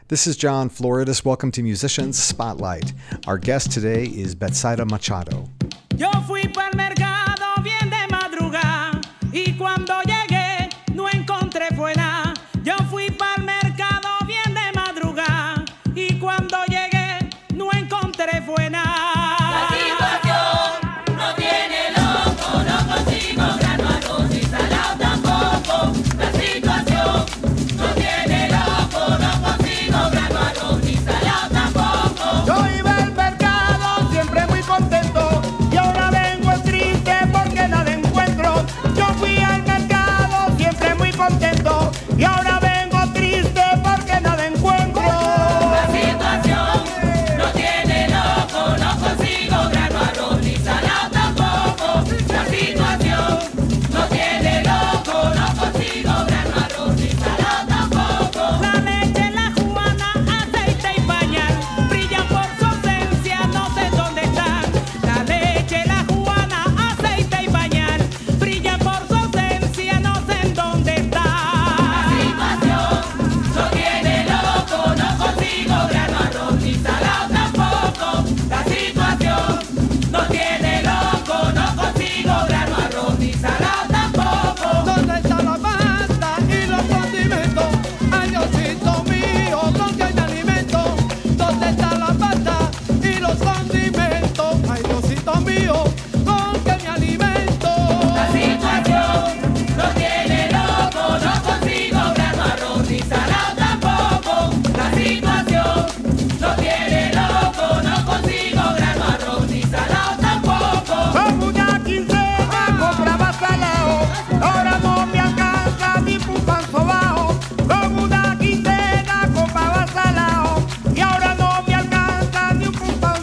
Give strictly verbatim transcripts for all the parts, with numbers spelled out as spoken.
This is John Floridis. Welcome to Musicians Spotlight. Our guest today is Betsaida Machado. Yo fui pa'l mercado bien de madrugada y cuando llegué no encontré fue nada. Yo fui pa'l mercado bien de madrugada y cuando llegué no encontré fue nada. La situación no tiene loco, no consigo grano, arroz y salado tampoco. La situación no tiene loco, no consigo grano, arroz y salado tampoco. Yo iba al mercado siempre muy contento y ahora vengo triste porque nada encuentro. Yo fui al mercado siempre muy contento y ahora vengo triste porque nada encuentro. La situación no tiene loco, no consigo grano, arroz ni salado tampoco. La situación no tiene loco, no consigo grano, arroz ni salado tampoco. La leche, la juana, aceite y pañal brillan por su ausencia, no sé dónde están. La leche, la juana, aceite y pañal brillan por su ausencia, no sé en dónde están. La situación no tiene loco, no consigo grano, arroz ni salado tampoco. La situación no tiene loco, no consigo grano, arroz ni salado tampoco. ¿Dónde está la pasta y los condimentos? Ay, Diosito mío, ¿dónde hay alimento? ¿Dónde está la pasta y los condimentos? Ay, Diosito mío, ¿con qué me alimento? La situación no tiene loco, no consigo grano, arroz ni salado tampoco. La situación no tiene loco, no consigo grano, arroz ni salado tampoco. Con una quincena compraba salao, ahora no me alcanza ni pa' un pan sobao. Con una quincena compraba salao y ahora no me alcanza ni un pan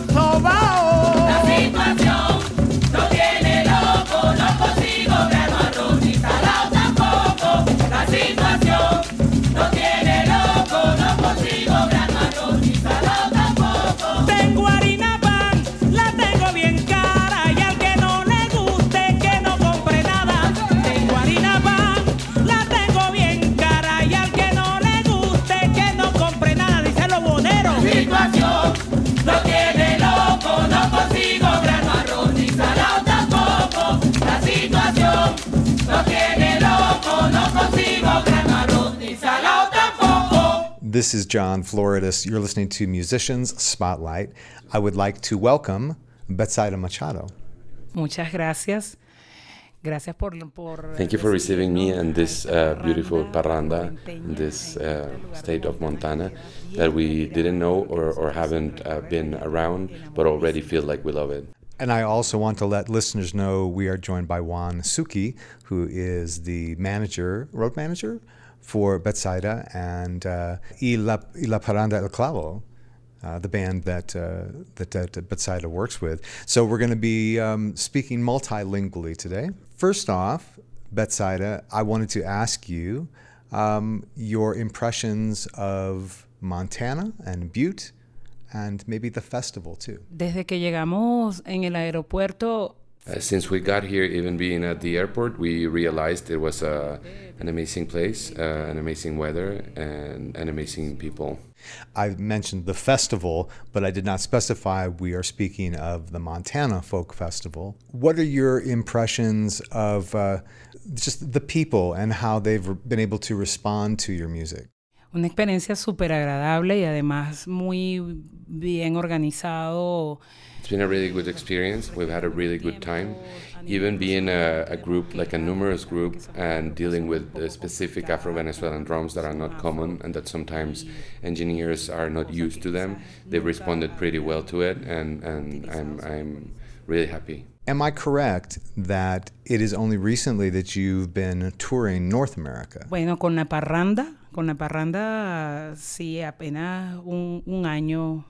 sobao. La situación no tiene loco, no consigo grano, arroz ni salado tampoco. La situación no tiene loco, no consigo grano, arroz ni salado tampoco. Tengo harina pan, la tengo bien cara y al que no le guste que no compre nada. Tengo harina pan, la tengo bien cara y al que no le guste que no compre nada. Dice los boneros. La situación no tiene loco, no consigo grano, arroz ni salado tampoco. La situación no tiene loco, no consigo grano, arroz ni salado tampoco. This is John Floridis. You're listening to Musicians Spotlight. I would like to welcome Betsaida Machado. Muchas gracias. Gracias por, por Thank you for receiving me and this uh, beautiful parranda in this uh, state of Montana that we didn't know or, or haven't uh, been around, but already feel like we love it. And I also want to let listeners know we are joined by Juan Suki, who is the manager, road manager for Betsaida and uh, Y, La, y La Parranda El Clavo, uh, the band that, uh, that that Betsaida works with. So we're going to be um, speaking multilingually today. First off, Betsaida, I wanted to ask you um, your impressions of Montana and Butte, and maybe the festival too. Desde que llegamos en el aeropuerto, Uh, since we got here, even being at the airport, we realized it was uh, an amazing place, uh, an amazing weather, and, and amazing people. I mentioned the festival, but I did not specify we are speaking of the Montana Folk Festival. What are your impressions of uh, just the people and how they've been able to respond to your music? una experiencia súper agradable y además muy bien organizado. It's been a really good experience. We've had a really good time. Even being a, a group, like a numerous group, and dealing with the specific Afro-Venezuelan drums that are not common and that sometimes engineers are not used to them, they've responded pretty well to it, and, and I'm, I'm really happy. Am I correct that it is only recently that you've been touring North America? Bueno, con la parranda, con la parranda, sí, apenas un, un año.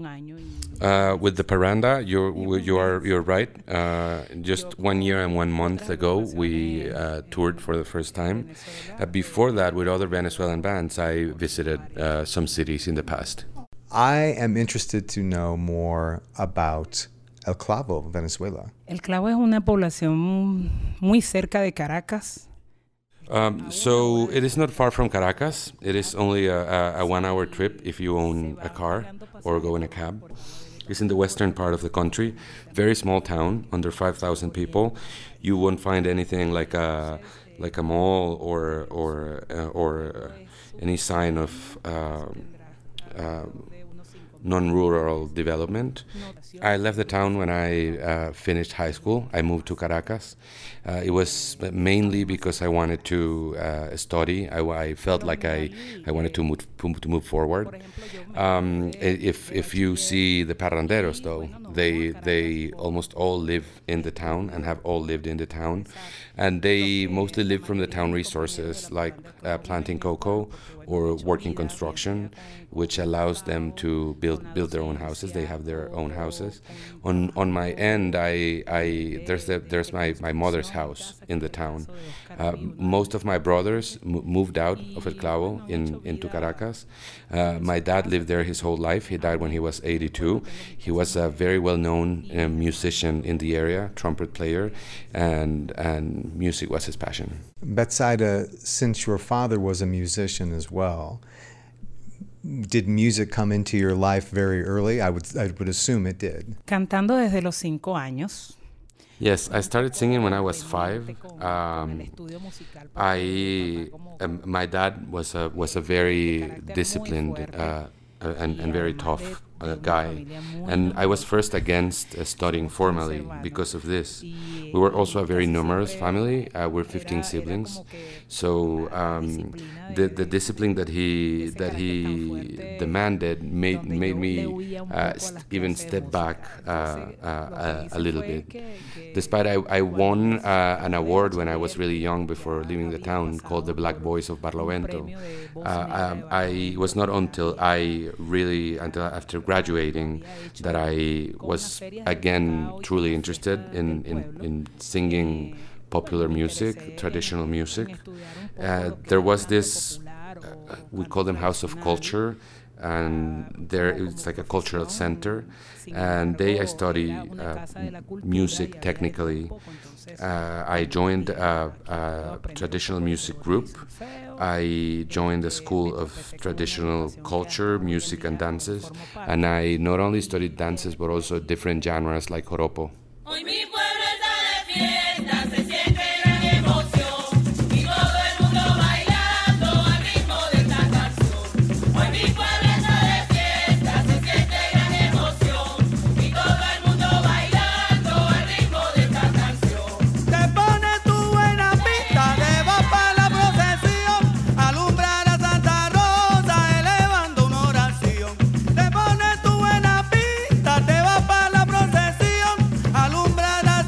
Uh, with the Parranda, you're you are you're right. Uh, just one year and one month ago, we uh, toured for the first time. Uh, before that, with other Venezuelan bands, I visited uh, some cities in the past. I am interested to know more about El Clavo, Venezuela. El Clavo es una población muy cerca de Caracas. Um, so it is not far from Caracas. It is only a, a, a one-hour trip if you own a car or go in a cab. It's in the western part of the country, very small town, under five thousand people. You won't find anything like a like a mall or or uh, or any sign of uh, uh, non-rural development. I left the town when I uh, finished high school. I moved to Caracas. Uh, it was mainly because I wanted to uh, study. I, I felt like I, I wanted to move, to move forward. Um, if if you see the parranderos, though, they they almost all live in the town and have all lived in the town, and they mostly live from the town resources like uh, planting cocoa or working construction, which allows them to build build their own houses. They have their own houses. On on my end, I I there's the, there's my, my mother's house in the town. Uh, most of my brothers m- moved out of El Clavo in into Caracas. Uh, my dad lived there his whole life. He died when he was eighty-two. He was a very well-known uh, musician in the area, trumpet player, and and music was his passion. Betsaida, since your father was a musician as well, did music come into your life very early? I would I would assume it did. Cantando desde los cinco años. Yes, I started singing when I was five. Um, I um, my dad was a was a very disciplined uh, and, and very tough uh, guy, and I was first against uh, studying formally because of this. We were also a very numerous family. Uh, we're fifteen siblings, so um, the the discipline that he that he demanded made made me uh, st- even step back uh, uh, a, a little bit. Despite I, I won uh, an award when I was really young before leaving the town called the Black Boys of Barlovento. Uh, um, I it was not until I really until after graduating that I was again truly interested in in, in singing popular music, traditional music. Uh, there was this, uh, we call them House of Culture, and there it's like a cultural center, and they I study uh, music technically. Uh, I joined a, a traditional music group. I joined the School of Traditional Culture, Music and Dances, and I not only studied dances but also different genres like joropo. Hoy mi pueblo está de fiesta, se siente gran emoción y todo el mundo bailando al ritmo de esta canción. Hoy mi pueblo está de fiesta, se siente gran emoción y todo el mundo bailando al ritmo de esta canción. Te pones tu buena pista, te vas para la procesión, alumbrar a Santa Rosa elevando una oración. Te pones tu buena pista, te vas para la procesión, alumbrar a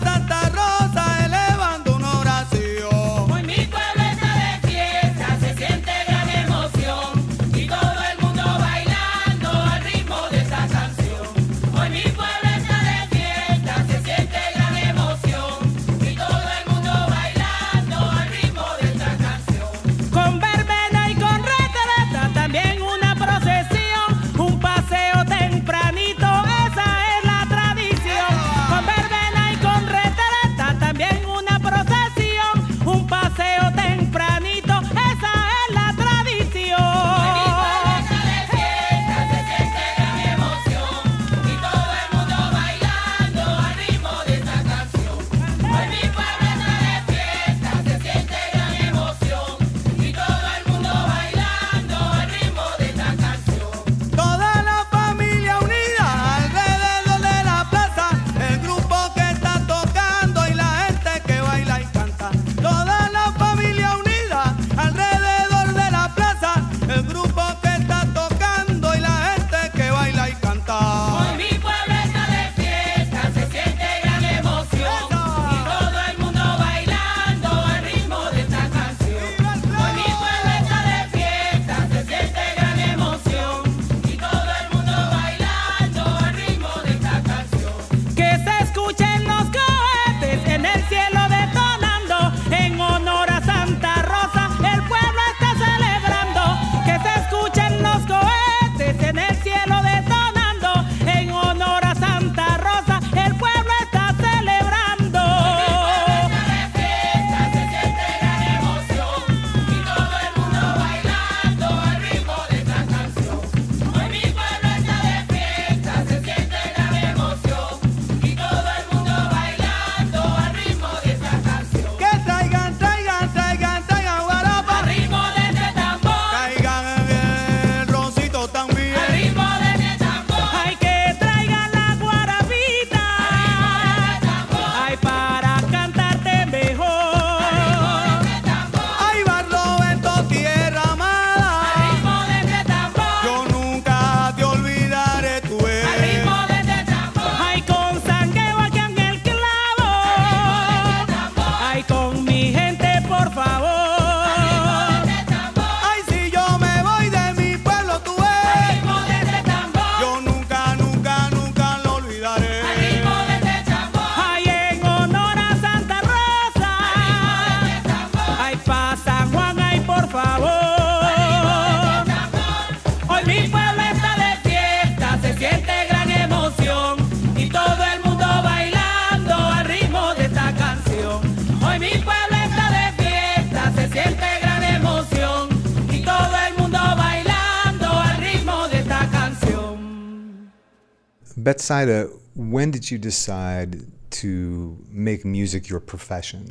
Betsaida, when did you decide to make music your profession?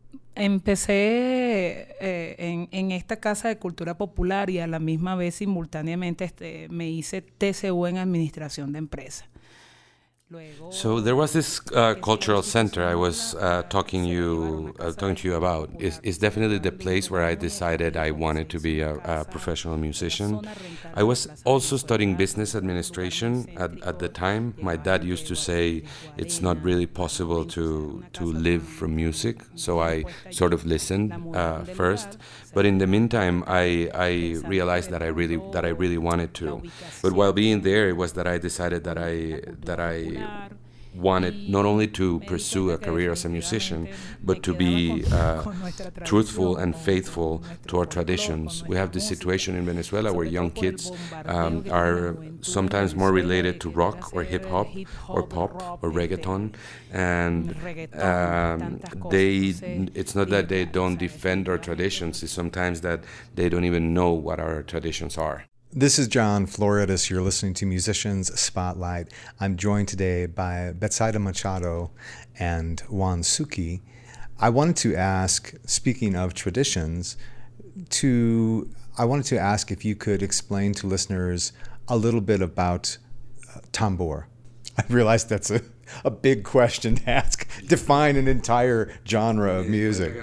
Empecé eh, en, en esta casa de cultura popular y a la misma vez simultáneamente este, me hice T C U en administración de empresas. So there was this uh, cultural center I was uh, talking you uh, talking to you about. It's, it's definitely the place where I decided I wanted to be a, a professional musician. I was also studying business administration at, at the time. My dad used to say it's not really possible to to live from music, so I sort of listened uh, first. But in the meantime, I I realized that I really that I really wanted to. But while being there, it was that I decided that I that I wanted not only to pursue a career as a musician, but to be uh, truthful and faithful to our traditions. We have this situation in Venezuela where young kids um, are sometimes more related to rock or hip hop or pop or reggaeton, and um, they it's not that they don't defend our traditions, it's sometimes that they don't even know what our traditions are. This is John Floridas. You're listening to Musicians Spotlight. I'm joined today by Betsaida Machado and Juan Suki. I wanted to ask, speaking of traditions, to I wanted to ask if you could explain to listeners a little bit about uh, tambor. I realize that's a, a big question to ask. Define an entire genre of music.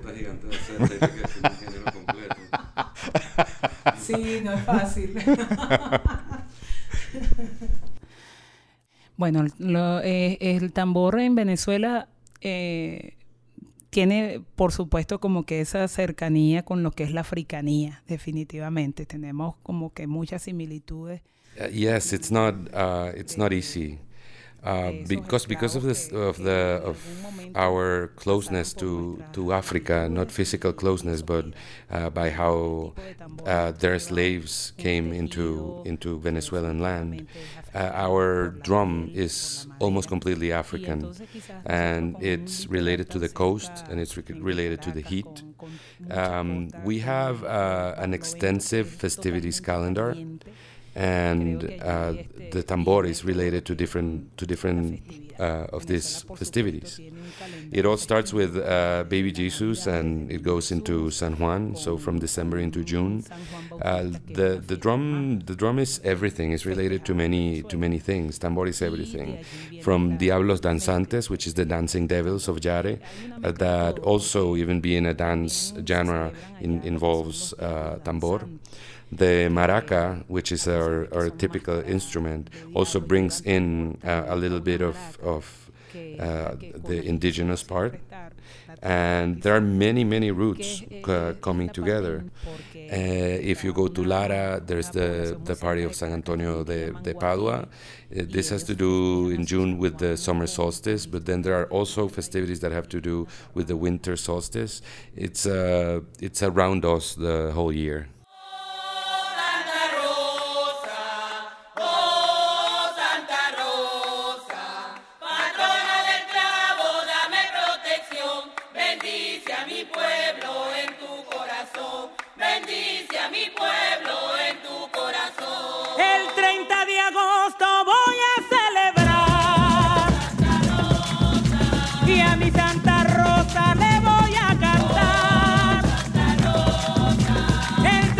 Sí, no es fácil. Bueno, lo, eh, el tambor en Venezuela eh, tiene, por supuesto, como que esa cercanía con lo que es la africanía, definitivamente. Tenemos como que muchas similitudes. Uh, yes, it's not uh, it's not easy. Uh, because because of this of the of our closeness to to Africa, not physical closeness, but uh, by how uh, their slaves came into into Venezuelan land. Uh, our drum is almost completely African, and it's related to the coast, and it's re- related to the heat. Um, we have uh, an extensive festivities calendar. And uh, the tambor is related to different to different uh, of these festivities. It all starts with uh, Baby Jesus, and it goes into San Juan. So from December into June, uh, the the drum the drum is everything. It's related to many to many things. Tambor is everything, from Diablos Danzantes, which is the dancing devils of Yare, uh, that also even being a dance genre in, involves uh, tambor. The maraca, which is our, our typical instrument, also brings in uh, a little bit of, of uh, the indigenous part. And there are many, many roots uh, coming together. Uh, if you go to Lara, there's the, the party of San Antonio de, de Padua. Uh, this has to do in June with the summer solstice, but then there are also festivities that have to do with the winter solstice. It's, uh, it's around us the whole year. El treinta de agosto voy a celebrar y a mi Santa Rosa le voy a cantar. El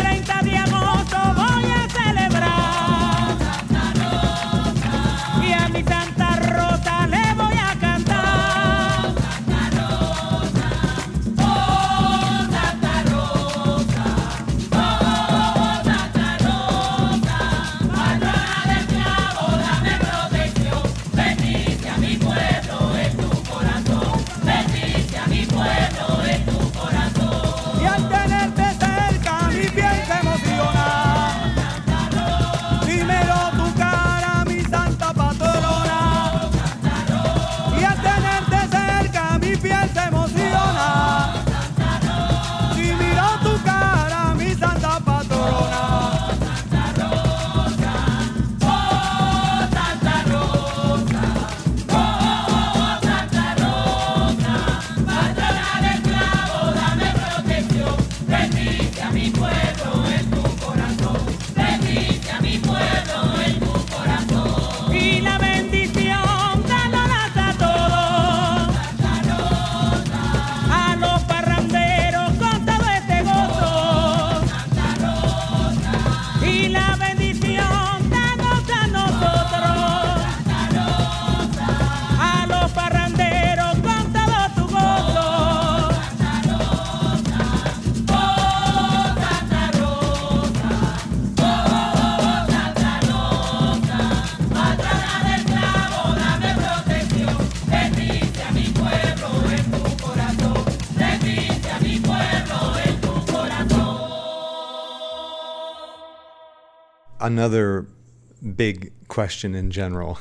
another big question in general.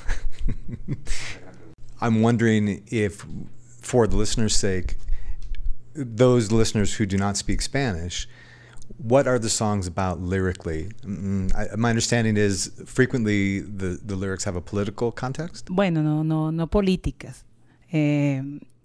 I'm wondering if, for the listeners' sake, those listeners who do not speak Spanish, what are the songs about lyrically? Mm, I, my understanding is frequently the, the lyrics have a political context. Bueno, no, no, no políticas. Eh,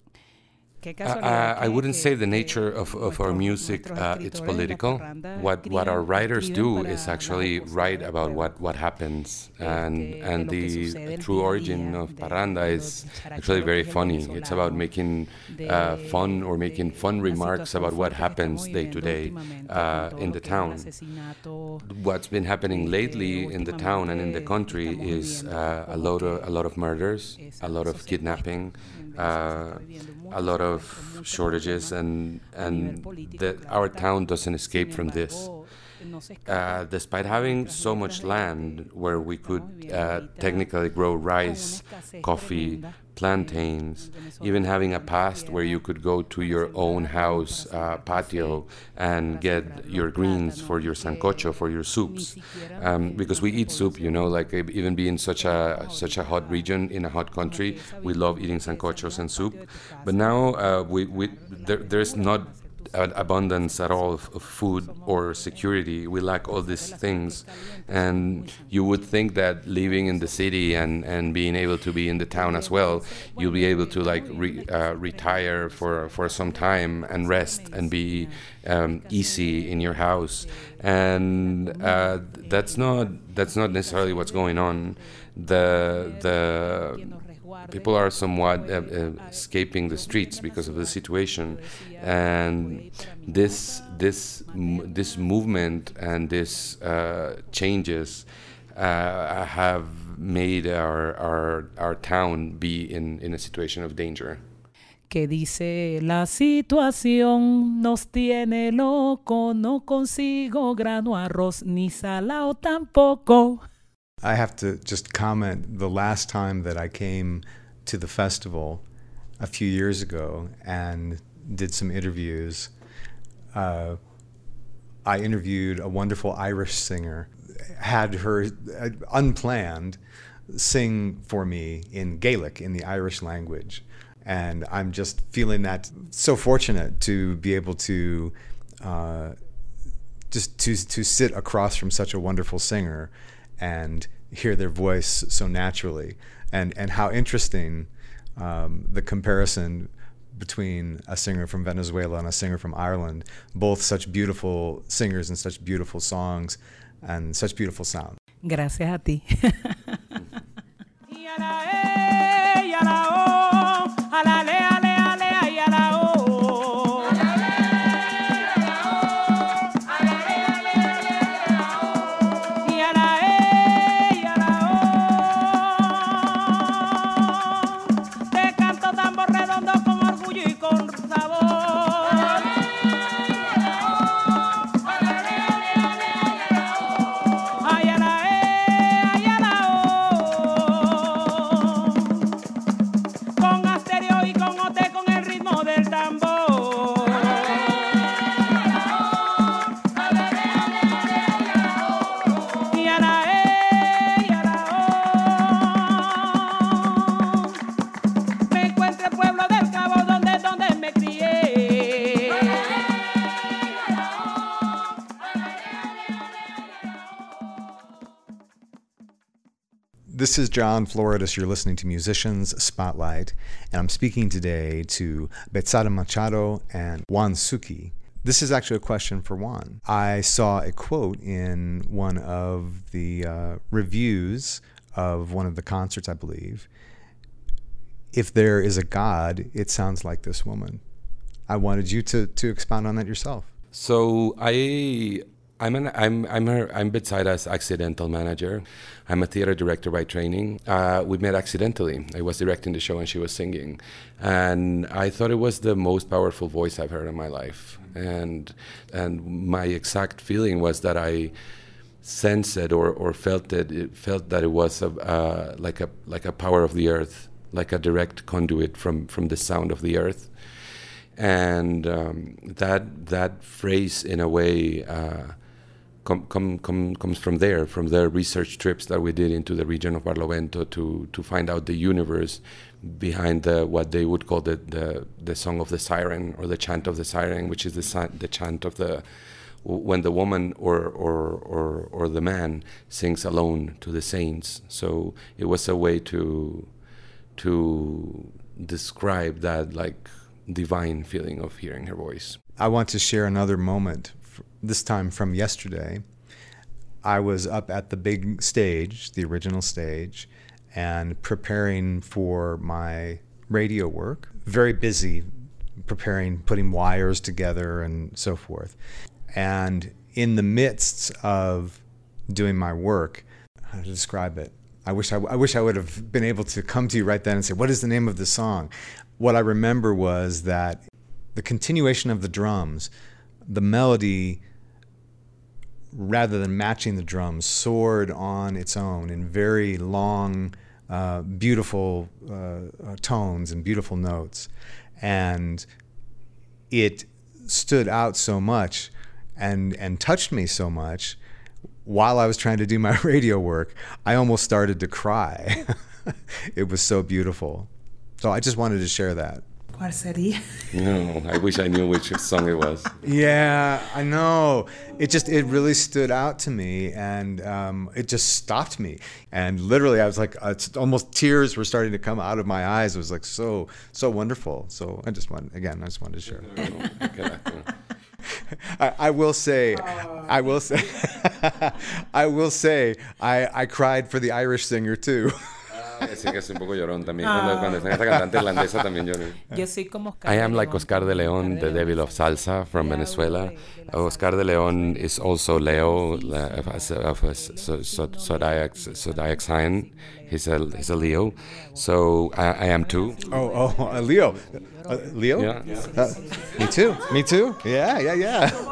qué Uh, casualidad uh, I que- wouldn't que- say the que nature of, of our nuestros- music nuestros uh, it's escritores de la political. parranda What what our escriben- writers escriben do para is la actually jocosidad write del about pueblo. what, what happens, and Este, de and lo que the sucede el true día a origin día of de- parranda de is los actually characheros very que es el funny. It's about venezolano, making de- uh, fun or making de fun la remarks situación about what fuerte que happens estamos day to viviendo day últimamente uh, con todo in lo the que es el town. asesinato. What's been happening Este, lately in the town and in the últimamente country estamos is viviendo uh, a como lot of que a lot of murders, esa a lot of sociedad kidnapping, en Venezuela se uh, está viviendo mucho a lot secuestro, of mucho shortages, problema and a nivel and político, that claro our está. town doesn't escape Sin from this. embargo, no se escapa Uh, despite de having nuestras so letras much de lo land que where we could estamos viviendo uh, ahorita, technically grow con una rice, escasez coffee, tremenda. plantains, En Venezuela even having a tenemos past where you tierra could go to para your own sembrar, house para uh, sembrar patio café, and para get sembrar your los greens for plátanos, your que sancocho, for your ni soups. siquiera Um, en because we nuestra eat soup, you know, población like e- even being such a tenemos such a hot ahorita region in a hot como country, que esa we love virtud eating de salir sancochos al and soup. patio de tu But casa, now uh, we, we sembrar there, las there's verduras, not hacer tus an sopas, abundance at all of, of food somos or eh, security. We lack all pesar these de la things, sangre caliente, somos and muy you would sanguíneos. think that living in the city and, and being able to be in the town as well, you'll be able to like re, uh, retire for, for some time and rest and be um, easy in your house, and uh, that's not that's not necessarily what's going on. The the people are somewhat uh, uh, escaping the streets because of the situation, and this this m- this movement and this uh, changes uh, have made our, our our town be in, in a situation of danger. Que dice, la situación nos tiene loco, no consigo grano, arroz, ni salao tampoco. I have to just comment, the last time that I came to the festival a few years ago and did some interviews, uh, I interviewed a wonderful Irish singer, had her uh, unplanned sing for me in Gaelic, in the Irish language. And I'm just feeling that so fortunate to be able to uh, just to to sit across from such a wonderful singer and hear their voice so naturally, and and how interesting um, the comparison between a singer from Venezuela and a singer from Ireland, both such beautiful singers and such beautiful songs and such beautiful sound. Gracias a ti. Y a la E, y a la O, a la le, a le, a le, y a la O. A la le, a la O, a la le, a le, a le, a la O. Y a la E, y a la O. Te canto tambor redondo con orgullo y con sabor. A la le, a la O, a la le, a le, a le, a la O. Ay, a la E, ay, a la O. Con asterio y con ote con el ritmo del tambor. Y a la E, y a la O. Me encuentro el pueblo del Cabo donde, donde me crié. This is John Floridas. You're listening to Musicians Spotlight, and I'm speaking today to Betsaida Machado and Juan Suki. This is actually a question for Juan. I saw a quote in one of the uh, reviews of one of the concerts, I believe. If there is a God, it sounds like this woman. I wanted you to, to expound on that yourself. So I, I'm an, I'm I'm her I'm Betsaida's accidental manager. I'm a theater director by training. Uh, we met accidentally. I was directing the show and she was singing, and I thought it was the most powerful voice I've heard in my life. And and my exact feeling was that I sensed it or, or felt it, it felt that it was a, uh, like a like a power of the earth, like a direct conduit from from the sound of the earth. And um, that that phrase, in a way, uh, com, com, com, comes from there, from the research trips that we did into the region of Barlovento to to find out the universe behind the, what they would call the, the the song of the siren, or the chant of the siren, which is the si- the chant of the when the woman or, or or or the man sings alone to the saints. So it was a way to to describe that like divine feeling of hearing her voice. I want to share another moment, this time from yesterday. I was up at the big stage, the original stage, and preparing for my radio work. Very busy preparing, putting wires together and so forth. And in the midst of doing my work, how to describe it? I wish I, I wish I would have been able to come to you right then and say, what is the name of the song? What I remember was that the continuation of the drums, the melody, rather than matching the drums, soared on its own in very long, uh, beautiful uh, tones and beautiful notes. And it stood out so much and, and touched me so much while I was trying to do my radio work, I almost started to cry. It was so beautiful. So I just wanted to share that. ¿Cuál sería? No, I wish I knew which song it was. Yeah, I know. It just, it really stood out to me, and um, it just stopped me. And literally, I was like, uh, it's almost tears were starting to come out of my eyes. It was like so, so wonderful. So I just wanted, again, I just wanted to share. I, I will say, I will say, I will say, I, I cried for the Irish singer too. Sí, que es un poco llorón también. Cuando, cuando está esta cantante irlandesa también lloré. Yo soy como Oscar I de am like León. Oscar de León, the devil of salsa from Venezuela. Oscar de León is also Leo, uh, of, of a so- so- zodiac, zodiac sign. He's a he's a Leo, so I, I am too. Oh, oh, uh, Leo. Uh, Leo? Yeah. Uh, me too. Me too. Yeah, yeah, yeah.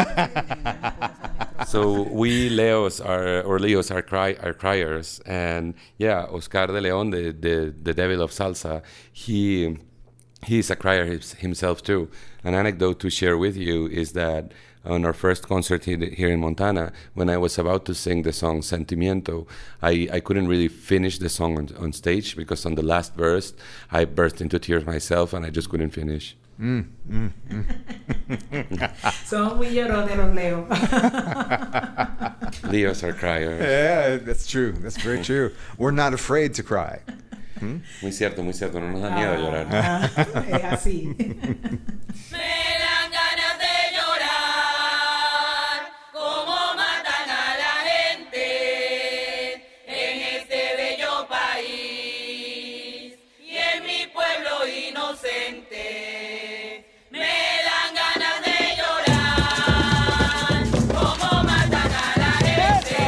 So we Leos are, or Leos are cry are criers, and yeah, Oscar de León, the, the, the devil of salsa, he he's a crier his, himself too. An anecdote to share with you is that on our first concert here in Montana, when I was about to sing the song Sentimiento, I, I couldn't really finish the song on, on stage because on the last verse, I burst into tears myself and I just couldn't finish. Mm, mm, mm. Somos muy llorones los Leo. Leos are criers. Yeah, that's true. That's very true. We're not afraid to cry. Hmm? Muy cierto, muy cierto. No nos da miedo llorar. Ah, es así. Me dan ganas de llorar, como matan a la gente en este bello país y en mi pueblo inocente. Me dan ganas de llorar, como matan a la gente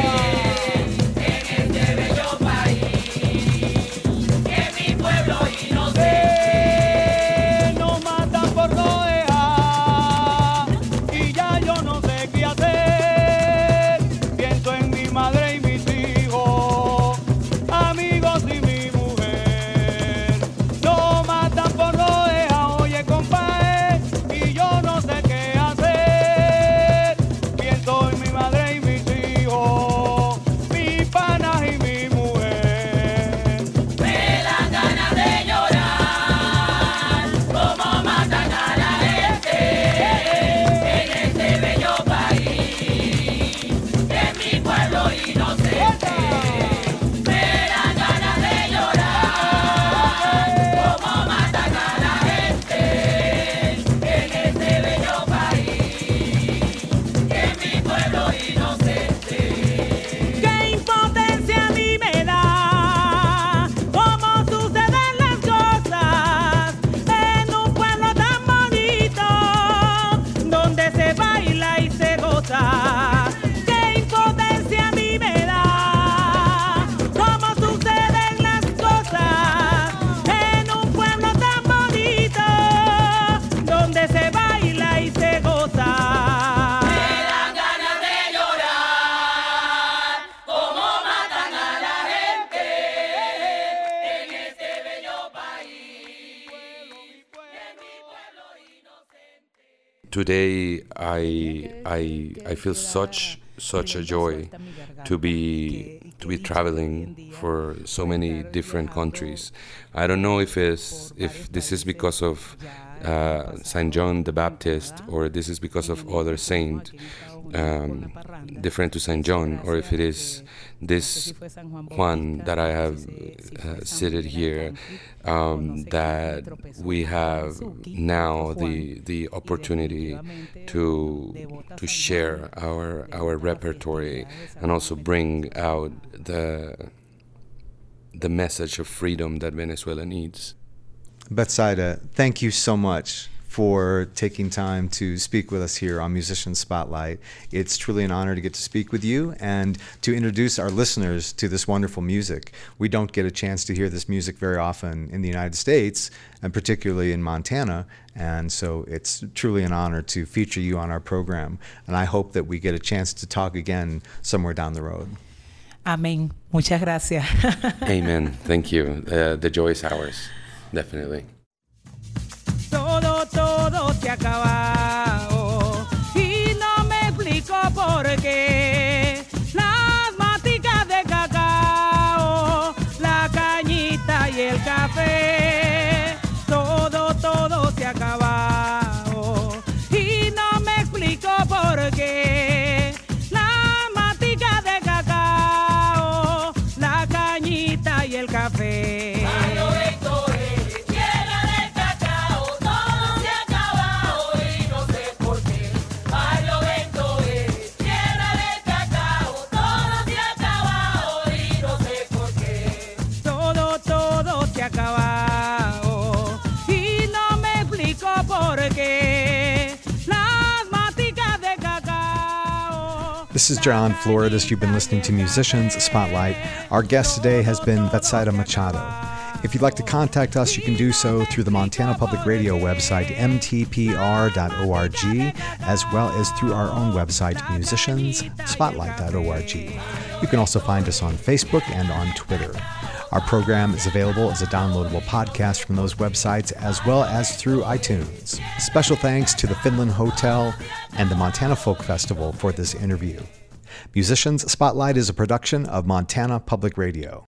en este bello país y en mi pueblo inocente. Nos matan por no dejar y ya yo no sé qué hacer. Pienso en mi madre y mis hijos, amigos y mi mujer. Nos matan por no dejar, oye compadre, y yo no sé qué hacer. Pienso en mi madre y mis hijos, mis panas y mi mujer. Me dan ganas de llorar, como matan a la gente en este bello país, en mi pueblo inocente. Me dan ganas de llorar, como matan a la gente en este bello país, en mi pueblo inocente. ¿Qué impotencia a mí me da? ¿Cómo suceden las cosas en un pueblo tan bonito donde se baila y se goza? ¿Qué impotencia a mí me da? ¿Cómo suceden las cosas en un pueblo tan bonito donde se baila y se goza? Me dan ganas de llorar, como matan a la gente en este bello país, en mi pueblo inocente. Today, I I I feel such such a joy to be to be traveling for so many different countries. I don't know if it's if this is because of uh, Saint John the Baptist, or this is because of other saint um, different to Saint John, or if it is this Juan that I have uh, seated here, um, that we have now the the opportunity to to share our our repertory and also bring out the the message of freedom that Venezuela needs. Betsaida, thank you so much for taking time to speak with us here on Musician Spotlight. It's truly an honor to get to speak with you and to introduce our listeners to this wonderful music. We don't get a chance to hear this music very often in the United States, and particularly in Montana, and so it's truly an honor to feature you on our program, and I hope that we get a chance to talk again somewhere down the road. Amén. Muchas gracias. Amen. Thank you. Uh, the joy is ours, definitely. Todo, todo se ha acabado y no me explico por qué. Las maticas de cacao, la cañita y el café. Todo, todo se ha acabado y no me explico por qué. Las maticas de cacao, la cañita y el café. This is John Floridas. You've been listening to Musicians Spotlight. Our guest today has been Betsaida Machado. If you'd like to contact us, you can do so through the Montana Public Radio website, m t p r dot org, as well as through our own website, musicians spotlight dot org. You can also find us on Facebook and on Twitter. Our program is available as a downloadable podcast from those websites, as well as through iTunes. Special thanks to the Finland Hotel and the Montana Folk Festival for this interview. Musicians Spotlight is a production of Montana Public Radio.